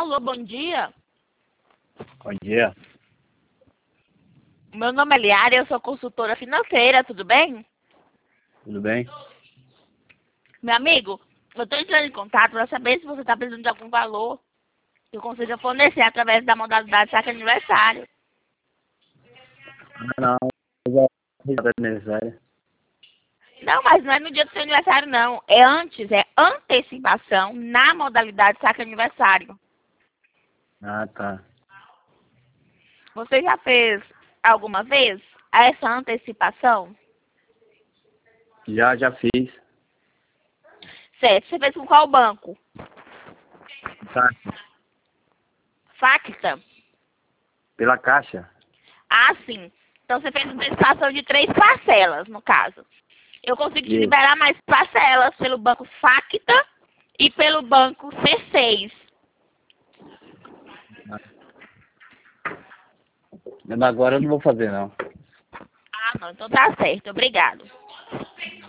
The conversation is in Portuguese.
Alô, bom dia. Bom dia. Meu nome é Liara, eu sou consultora financeira, tudo bem? Tudo bem? Meu amigo, eu estou entrando em contato para saber se você está precisando de algum valor que eu consiga fornecer através da modalidade saque aniversário. Não, já é necessário. Não, mas não é no dia do seu aniversário, não. É antes, é antecipação na modalidade saque aniversário. Ah, tá. Você já fez alguma vez essa antecipação? Já fiz. Certo. Você fez com qual banco? Tá. Facta? Pela Caixa? Ah, sim. Então você fez antecipação de 3 parcelas, no caso. Eu consigo te Isso. liberar mais parcelas pelo banco Facta e pelo banco C6. Agora eu não vou fazer, não. Ah, não. Então tá certo. Obrigado.